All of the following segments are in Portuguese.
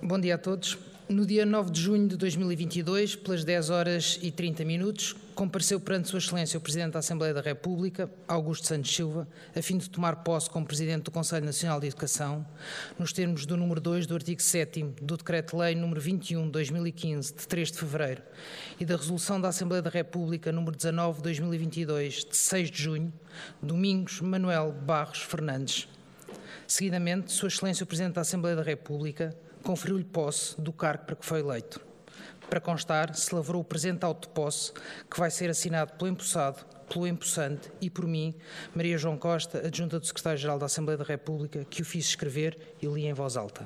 Bom dia a todos. No dia 9 de junho de 2022, pelas 10h30, compareceu perante Sua Excelência o Presidente da Assembleia da República, Augusto Santos Silva, a fim de tomar posse como Presidente do Conselho Nacional de Educação, nos termos do número 2 do artigo 7º do Decreto-Lei número 21 de 2015, de 3 de fevereiro, e da Resolução da Assembleia da República número 19 de 2022, de 6 de junho, Domingos Manuel Barros Fernandes. Seguidamente, Sua Excelência o Presidente da Assembleia da República conferiu-lhe posse do cargo para que foi eleito. Para constar, se lavrou o presente auto de posse, que vai ser assinado pelo empossado, pelo empossante e por mim, Maria João Costa, adjunta do Secretário-Geral da Assembleia da República, que o fiz escrever e li em voz alta.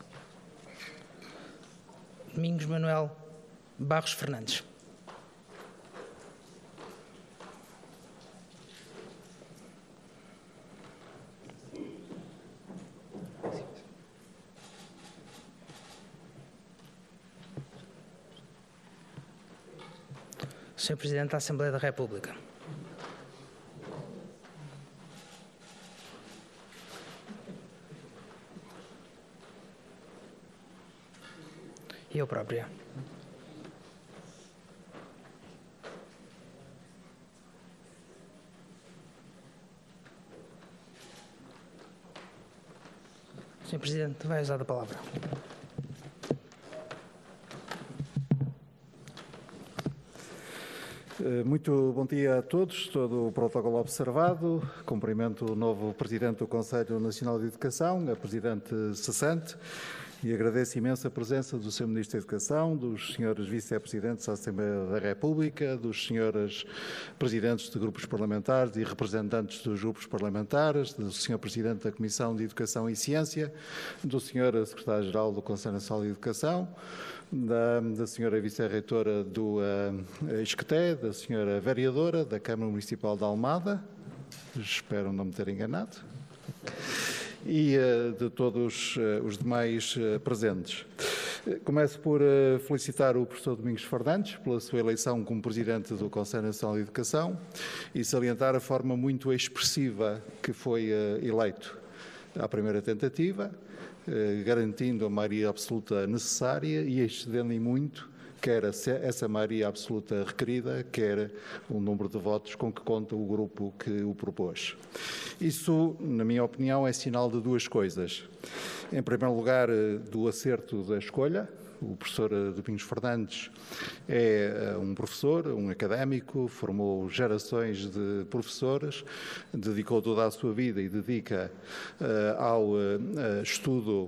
Domingos Manuel Barros Fernandes. Sr. Presidente da Assembleia da República. E eu própria. Sr. Presidente, vai usar a palavra. Muito bom dia a todos, todo o protocolo observado. Cumprimento o novo Presidente do Conselho Nacional de Educação, a Presidente cessante, e agradeço imenso a presença do Sr. Ministro da Educação, dos Srs. Vice-Presidentes da Assembleia da República, dos Srs. Presidentes de grupos parlamentares e representantes dos grupos parlamentares, do Sr. Presidente da Comissão de Educação e Ciência, do Sr. Secretário-Geral do Conselho Nacional de Educação, da Sra. Vice-Reitora do ISCTE, da Sra. Vereadora da Câmara Municipal de Almada, espero não me ter enganado, e de todos os demais presentes. Começo por felicitar o professor Domingos Fernandes pela sua eleição como Presidente do Conselho Nacional de Educação e salientar a forma muito expressiva que foi eleito à primeira tentativa, garantindo a maioria absoluta necessária e excedendo em muito, quer essa maioria absoluta requerida, quer o número de votos com que conta o grupo que o propôs. Isso, na minha opinião, é sinal de duas coisas. Em primeiro lugar, do acerto da escolha. O professor Domingos Fernandes é um professor, um académico, formou gerações de professores, dedicou toda a sua vida e dedica ao estudo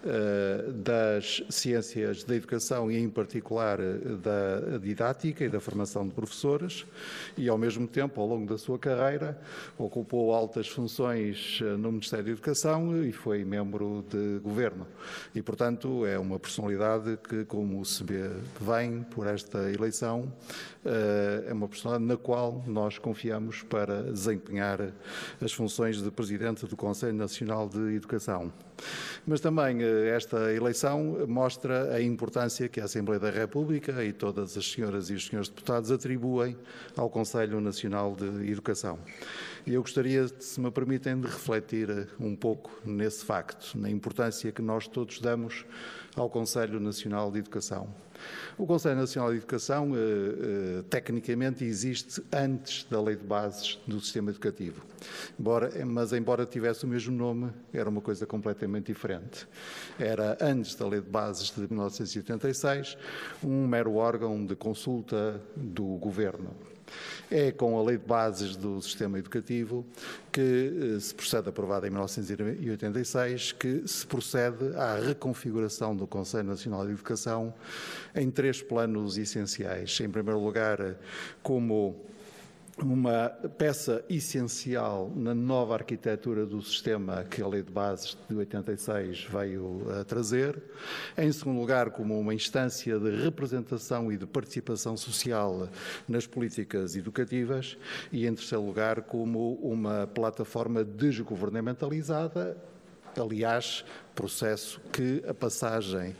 das ciências da educação e, em particular, da didática e da formação de professores e, ao mesmo tempo, ao longo da sua carreira, ocupou altas funções no Ministério da Educação e foi membro de governo. E, portanto, é uma personalidade que, como se vem por esta eleição, é uma personalidade na qual nós confiamos para desempenhar as funções de Presidente do Conselho Nacional de Educação. Mas também esta eleição mostra a importância que a Assembleia da República e todas as senhoras e os senhores deputados atribuem ao Conselho Nacional de Educação. E eu gostaria, se me permitem, de refletir um pouco nesse facto, na importância que nós todos damos ao Conselho Nacional de Educação. O Conselho Nacional de Educação, tecnicamente, existe antes da Lei de Bases do Sistema Educativo. Mas, embora tivesse o mesmo nome, era uma coisa completamente diferente. Era, antes da Lei de Bases de 1986, um mero órgão de consulta do Governo. É com a Lei de Bases do Sistema Educativo que se procede, aprovada em 1986, que se procede à reconfiguração do Conselho Nacional de Educação em três planos essenciais. Em primeiro lugar, como uma peça essencial na nova arquitetura do sistema que a Lei de Bases de 86 veio a trazer. Em segundo lugar, como uma instância de representação e de participação social nas políticas educativas. E, em terceiro lugar, como uma plataforma desgovernamentalizada, aliás, processo que a passagem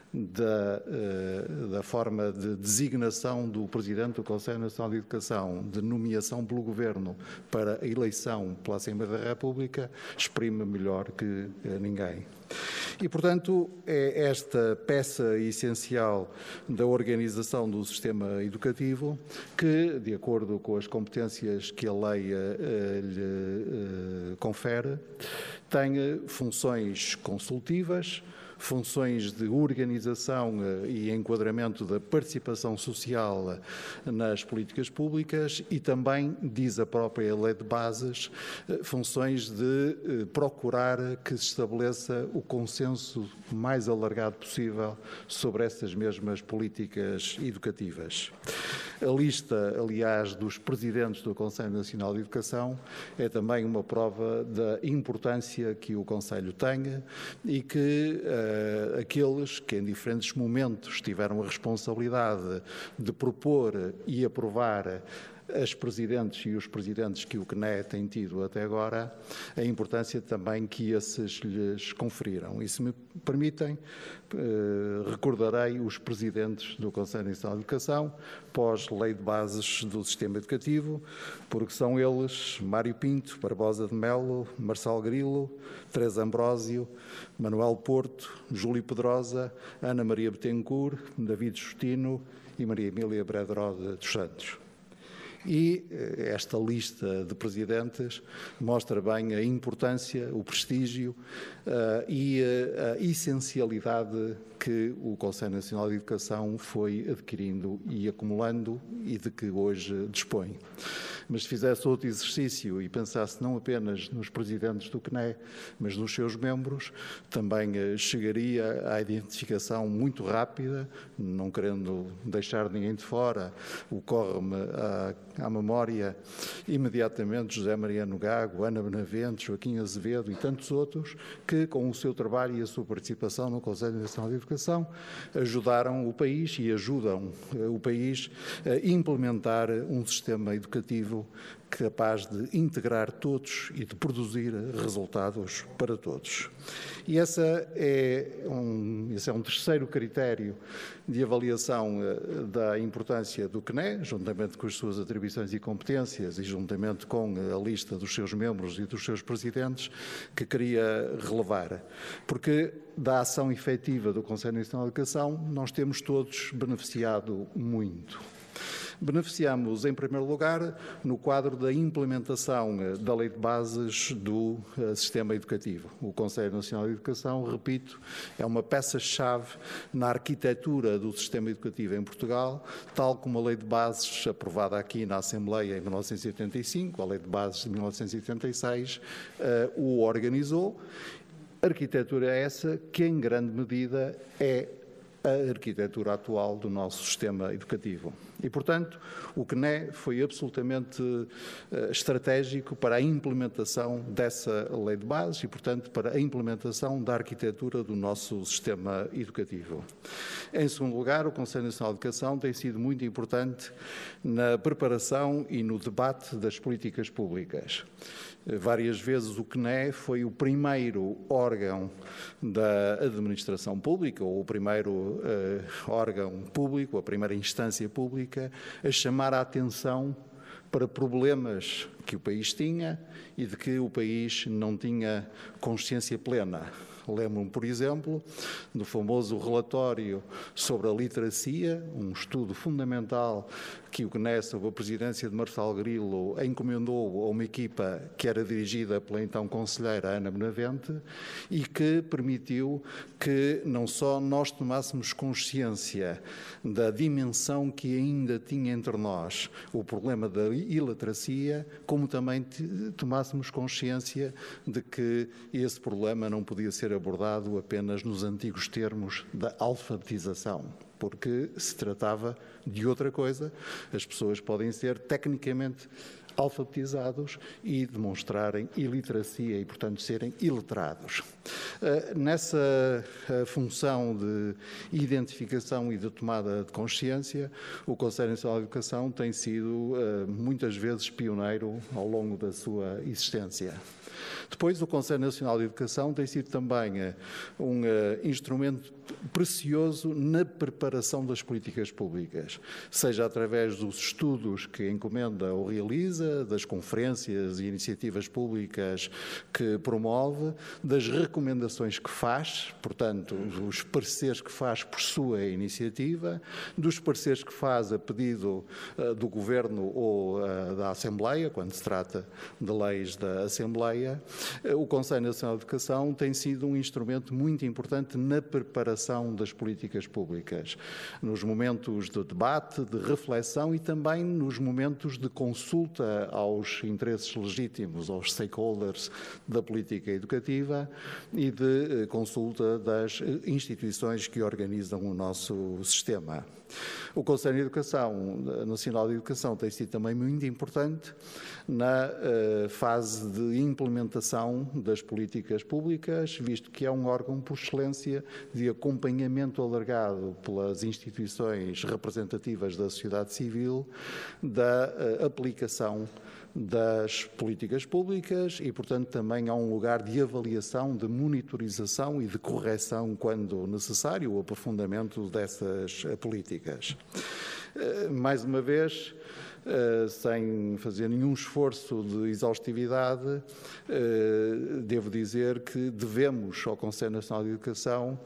da forma de designação do Presidente do Conselho Nacional de Educação, de nomeação pelo Governo para a eleição pela Assembleia da República, exprime melhor que ninguém. E, portanto, é esta peça essencial da organização do sistema educativo que, de acordo com as competências que a lei lhe confere, tem funções consultivas, funções de organização e enquadramento da participação social nas políticas públicas e também, diz a própria Lei de Bases, funções de procurar que se estabeleça o consenso mais alargado possível sobre essas mesmas políticas educativas. A lista, aliás, dos presidentes do Conselho Nacional de Educação é também uma prova da importância que o Conselho tem e que aqueles que em diferentes momentos tiveram a responsabilidade de propor e aprovar as presidentes e os presidentes que o CNE tem tido até agora, a importância também que esses lhes conferiram. E se me permitem, recordarei os presidentes do Conselho Nacional de Educação, pós-Lei de Bases do Sistema Educativo, porque são eles Mário Pinto, Barbosa de Melo, Marçal Grilo, Teresa Ambrósio, Manuel Porto, Júlio Pedrosa, Ana Maria Betancourt, David Justino e Maria Emília Brederode dos Santos. E esta lista de presidentes mostra bem a importância, o prestígio e a essencialidade que o Conselho Nacional de Educação foi adquirindo e acumulando e de que hoje dispõe. Mas se fizesse outro exercício e pensasse não apenas nos presidentes do CNE, mas nos seus membros, também chegaria à identificação muito rápida, não querendo deixar ninguém de fora, ocorre-me à memória imediatamente José Mariano Gago, Ana Benavente, Joaquim Azevedo e tantos outros que, com o seu trabalho e a sua participação no Conselho Nacional de Educação, ajudaram o país e ajudam o país a implementar um sistema educativo capaz de integrar todos e de produzir resultados para todos. E esse é um terceiro critério de avaliação da importância do CNE, juntamente com as suas atribuições e competências e juntamente com a lista dos seus membros e dos seus presidentes, que queria relevar. Porque da ação efetiva do Conselho Nacional de Educação nós temos todos beneficiado muito. Beneficiamos, em primeiro lugar, no quadro da implementação da Lei de Bases do Sistema Educativo. O Conselho Nacional de Educação, repito, é uma peça-chave na arquitetura do sistema educativo em Portugal, tal como a Lei de Bases, aprovada aqui na Assembleia em 1985, a Lei de Bases de 1986, o organizou. Arquitetura essa que, em grande medida, é a arquitetura atual do nosso sistema educativo. E, portanto, o CNE foi absolutamente estratégico para a implementação dessa lei de bases e, portanto, para a implementação da arquitetura do nosso sistema educativo. Em segundo lugar, o Conselho Nacional de Educação tem sido muito importante na preparação e no debate das políticas públicas. Várias vezes o CNE foi o primeiro órgão da administração pública, ou o primeiro órgão público, a primeira instância pública, a chamar a atenção para problemas que o país tinha e de que o país não tinha consciência plena. Lembro-me, por exemplo, do famoso relatório sobre a literacia, um estudo fundamental que o CNE, sob a presidência de Marçal Grilo, encomendou a uma equipa que era dirigida pela então conselheira Ana Benavente e que permitiu que não só nós tomássemos consciência da dimensão que ainda tinha entre nós o problema da iliteracia, como também tomássemos consciência de que esse problema não podia ser abordado apenas nos antigos termos da alfabetização, porque se tratava de outra coisa. As pessoas podem ser tecnicamente alfabetizados e demonstrarem iliteracia e, portanto, serem iletrados. Nessa função de identificação e de tomada de consciência, o Conselho Nacional de Educação tem sido muitas vezes pioneiro ao longo da sua existência. Depois, o Conselho Nacional de Educação tem sido também um instrumento precioso na preparação das políticas públicas, seja através dos estudos que encomenda ou realiza, das conferências e iniciativas públicas que promove, das recomendações recomendações que faz, portanto, dos pareceres que faz por sua iniciativa, dos pareceres que faz a pedido do Governo ou da Assembleia, quando se trata de leis da Assembleia. O Conselho Nacional de Educação tem sido um instrumento muito importante na preparação das políticas públicas, nos momentos de debate, de reflexão e também nos momentos de consulta aos interesses legítimos, aos stakeholders da política educativa e de consulta das instituições que organizam o nosso sistema. O Conselho Nacional de Educação tem sido também muito importante na fase de implementação das políticas públicas, visto que é um órgão por excelência de acompanhamento alargado pelas instituições representativas da sociedade civil da aplicação das políticas públicas e, portanto, também há um lugar de avaliação, de monitorização e de correção, quando necessário, o aprofundamento dessas políticas. Mais uma vez, sem fazer nenhum esforço de exaustividade, devo dizer que devemos ao Conselho Nacional de Educação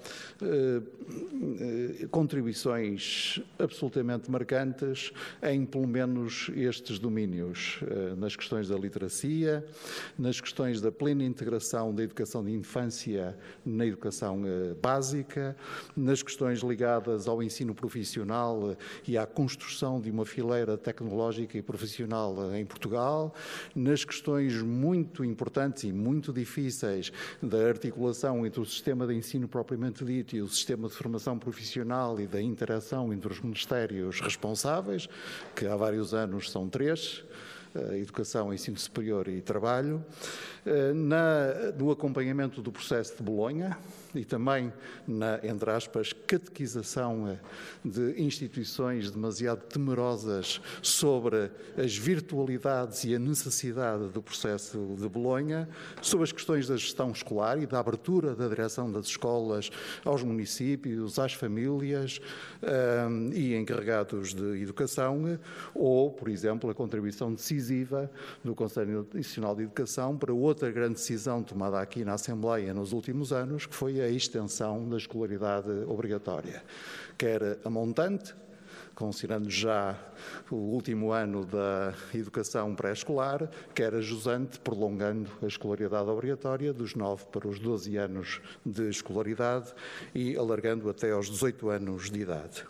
contribuições absolutamente marcantes em, pelo menos, estes domínios, nas questões da literacia, nas questões da plena integração da educação de infância na educação básica, nas questões ligadas ao ensino profissional e à construção de uma fileira tecnológica e profissional em Portugal, nas questões muito importantes e muito difíceis da articulação entre o sistema de ensino propriamente dito e o sistema de formação profissional e da interação entre os ministérios responsáveis, que há vários anos são 3, Educação, Ensino Superior e Trabalho, no acompanhamento do processo de Bolonha e também na, entre aspas, catequização de instituições demasiado temerosas sobre as virtualidades e a necessidade do processo de Bolonha, sobre as questões da gestão escolar e da abertura da direção das escolas aos municípios, às famílias e encarregados de educação, ou, por exemplo, a contribuição decisiva do Conselho Nacional de Educação para outra grande decisão tomada aqui na Assembleia nos últimos anos, que foi a extensão da escolaridade obrigatória, quer a montante, considerando já o último ano da educação pré-escolar, quer a jusante, prolongando a escolaridade obrigatória dos 9 para os 12 anos de escolaridade e alargando até aos 18 anos de idade.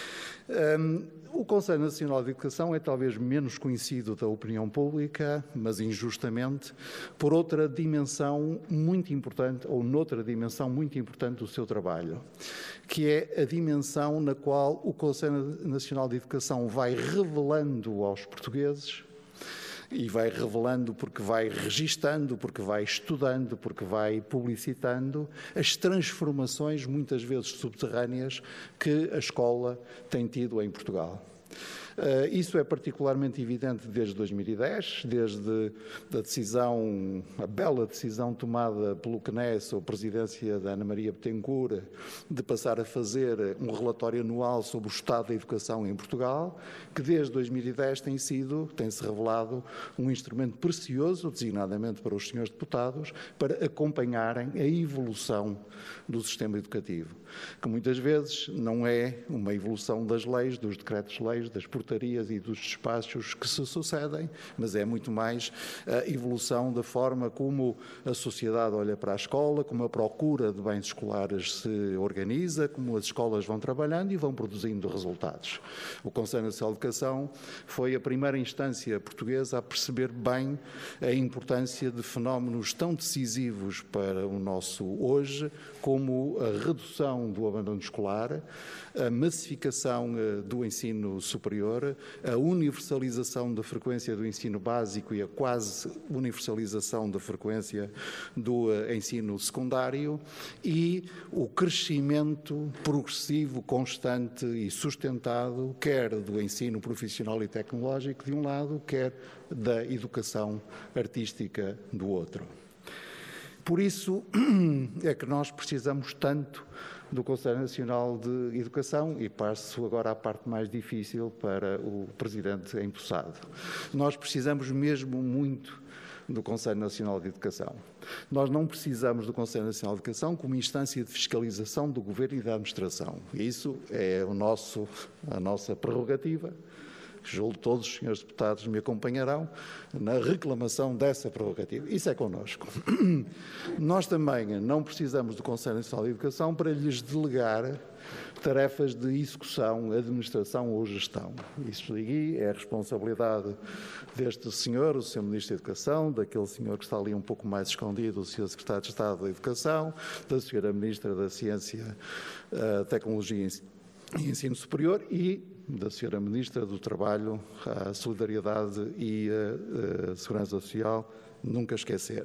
O Conselho Nacional de Educação é talvez menos conhecido da opinião pública, mas injustamente, por outra dimensão muito importante, ou noutra dimensão muito importante do seu trabalho, que é a dimensão na qual o Conselho Nacional de Educação vai revelando aos portugueses, e vai revelando porque vai registando, porque vai estudando, porque vai publicitando as transformações, muitas vezes subterrâneas, que a escola tem tido em Portugal. Isso é particularmente evidente desde 2010, desde a decisão, a bela decisão tomada pelo CNES, ou presidência da Ana Maria Bettencourt, de passar a fazer um relatório anual sobre o estado da educação em Portugal, que desde 2010 tem-se revelado um instrumento precioso, designadamente para os senhores deputados, para acompanharem a evolução do sistema educativo, que muitas vezes não é uma evolução das leis, dos decretos-leis, das portarias e dos despachos que se sucedem, mas é muito mais a evolução da forma como a sociedade olha para a escola, como a procura de bens escolares se organiza, como as escolas vão trabalhando e vão produzindo resultados. O Conselho Nacional de Educação foi a primeira instância portuguesa a perceber bem a importância de fenómenos tão decisivos para o nosso hoje, como a redução do abandono escolar, a massificação do ensino superior, a universalização da frequência do ensino básico e a quase universalização da frequência do ensino secundário e o crescimento progressivo, constante e sustentado, quer do ensino profissional e tecnológico de um lado, quer da educação artística do outro. Por isso é que nós precisamos tanto do Conselho Nacional de Educação e passo agora à parte mais difícil para o Presidente empossado. Nós precisamos mesmo muito do Conselho Nacional de Educação. Nós não precisamos do Conselho Nacional de Educação como instância de fiscalização do Governo e da Administração. Isso é a nossa prerrogativa. Julgo que todos os senhores deputados me acompanharão na reclamação dessa prerrogativa. Isso é connosco. Nós também não precisamos do Conselho Nacional de Educação para lhes delegar tarefas de execução, administração ou gestão. Isso aí é a responsabilidade deste senhor, o Sr. Ministro da Educação, daquele senhor que está ali um pouco mais escondido, o Sr. Secretário de Estado da Educação, da Sra. Ministra da Ciência, Tecnologia e Ensino Superior e da Sra. Ministra do Trabalho, a Solidariedade e a Segurança Social, nunca esquecer.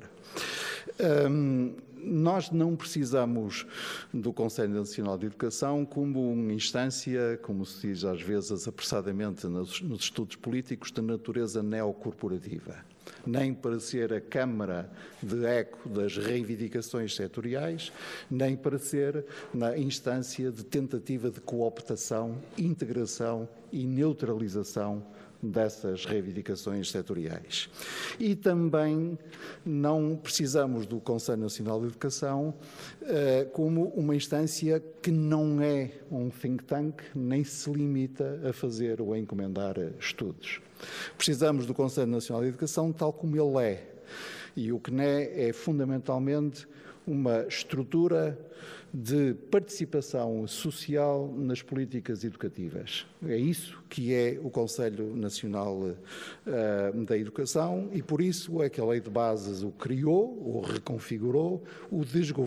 Nós não precisamos do Conselho Nacional de Educação como uma instância, como se diz às vezes apressadamente nos estudos políticos, de natureza neocorporativa, nem para ser a Câmara de eco das reivindicações setoriais, nem para ser na instância de tentativa de cooptação, integração e neutralização dessas reivindicações setoriais. E também não precisamos do Conselho Nacional de Educação como uma instância que não é um think tank, nem se limita a fazer ou a encomendar estudos. Precisamos do Conselho Nacional de Educação tal como ele é. E o CNE é fundamentalmente uma estrutura de participação social nas políticas educativas. É isso que é o Conselho Nacional da Educação e por isso é que a Lei de Bases o criou, o reconfigurou, o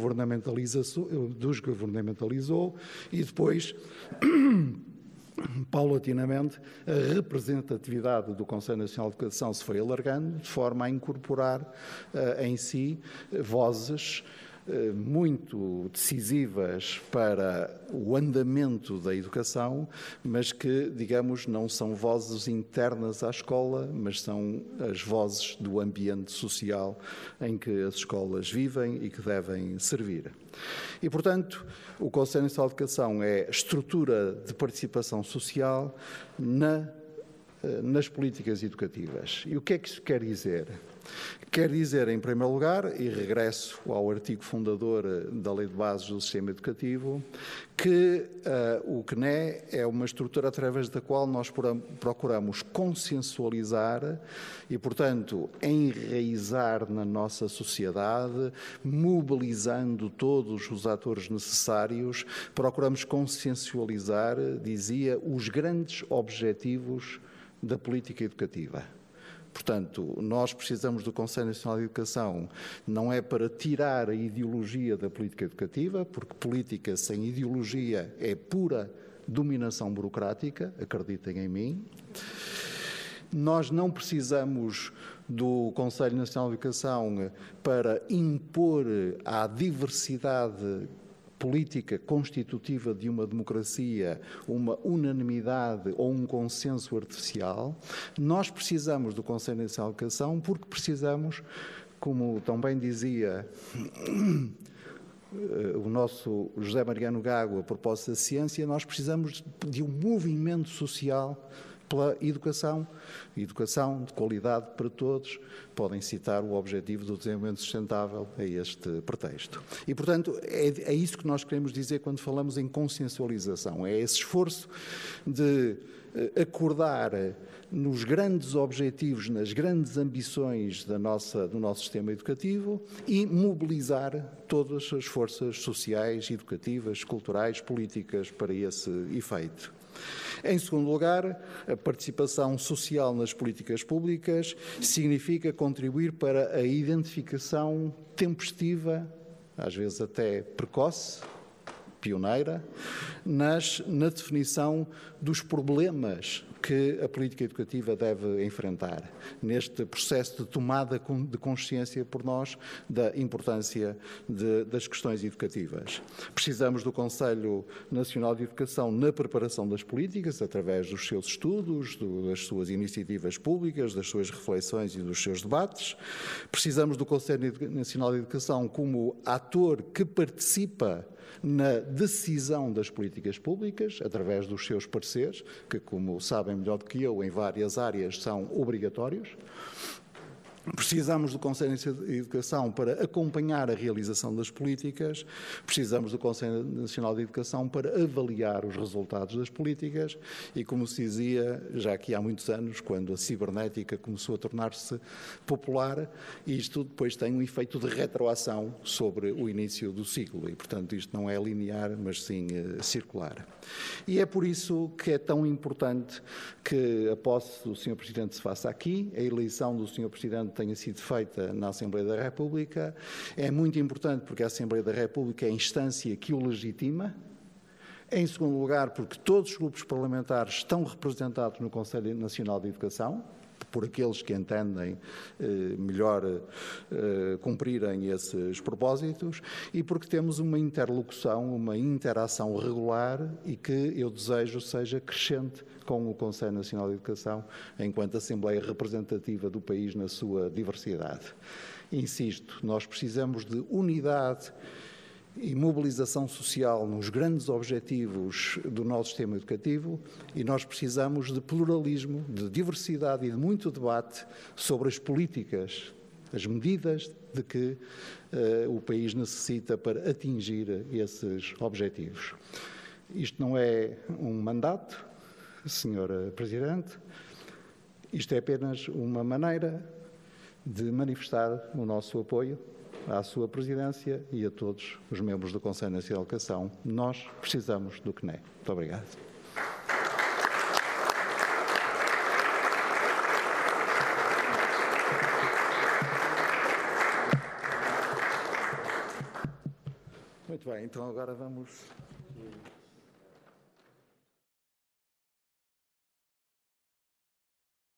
desgovernamentalizou e depois paulatinamente, a representatividade do Conselho Nacional de Educação se foi alargando, de forma a incorporar em si vozes muito decisivas para o andamento da educação, mas que, digamos, não são vozes internas à escola, mas são as vozes do ambiente social em que as escolas vivem e que devem servir. E, portanto, o Conselho Nacional de Educação é a estrutura de participação social nas políticas educativas. E o que é que isso quer dizer? Quer dizer, em primeiro lugar, e regresso ao artigo fundador da Lei de Bases do Sistema Educativo, que o CNE é uma estrutura através da qual nós procuramos consensualizar e, portanto, enraizar na nossa sociedade, mobilizando todos os atores necessários, procuramos consensualizar, dizia, os grandes objetivos da política educativa. Portanto, nós precisamos do Conselho Nacional de Educação, não é para tirar a ideologia da política educativa, porque política sem ideologia é pura dominação burocrática, acreditem em mim. Nós não precisamos do Conselho Nacional de Educação para impor à diversidade política constitutiva de uma democracia, uma unanimidade ou um consenso artificial. Nós precisamos do Conselho Nacional de Educação porque precisamos, como também dizia o nosso José Mariano Gago a propósito da ciência, nós precisamos de um movimento social pela educação de qualidade para todos. Podem citar o objetivo do desenvolvimento sustentável a este pretexto. E, portanto, é isso que nós queremos dizer quando falamos em consensualização. É esse esforço de acordar nos grandes objetivos, nas grandes ambições do nosso sistema educativo e mobilizar todas as forças sociais, educativas, culturais, políticas para esse efeito. Em segundo lugar, a participação social nas políticas públicas significa contribuir para a identificação tempestiva, às vezes até precoce, pioneira, na definição dos problemas que a política educativa deve enfrentar, neste processo de tomada de consciência por nós da importância das questões educativas. Precisamos do Conselho Nacional de Educação na preparação das políticas, através dos seus estudos, das suas iniciativas públicas, das suas reflexões e dos seus debates. Precisamos do Conselho Nacional de Educação como ator que participa na decisão das políticas públicas, através dos seus pareceres, que, como sabem melhor do que eu, em várias áreas são obrigatórios. Precisamos do Conselho de Educação para acompanhar a realização das políticas, precisamos do Conselho Nacional de Educação para avaliar os resultados das políticas e, como se dizia, já aqui há muitos anos, quando a cibernética começou a tornar-se popular, isto depois tem um efeito de retroação sobre o início do ciclo e, portanto, isto não é linear, mas sim circular. E é por isso que é tão importante que a posse do Sr. Presidente se faça aqui, a eleição do Sr. Presidente tenha sido feita na Assembleia da República. É muito importante porque a Assembleia da República é a instância que o legitima. Em segundo lugar, porque todos os grupos parlamentares estão representados no Conselho Nacional de Educação, por aqueles que entendem melhor cumprirem esses propósitos, e porque temos uma interlocução, uma interação regular e que eu desejo seja crescente com o Conselho Nacional de Educação, enquanto Assembleia representativa do país na sua diversidade. Insisto, nós precisamos de unidade e mobilização social nos grandes objetivos do nosso sistema educativo e nós precisamos de pluralismo, de diversidade e de muito debate sobre as políticas, as medidas de que o país necessita para atingir esses objetivos. Isto não é um mandato, Sra. Presidente, isto é apenas uma maneira de manifestar o nosso apoio à sua presidência e a todos os membros do Conselho Nacional de Educação. Nós precisamos do CNE. Muito obrigado. Muito bem, então agora vamos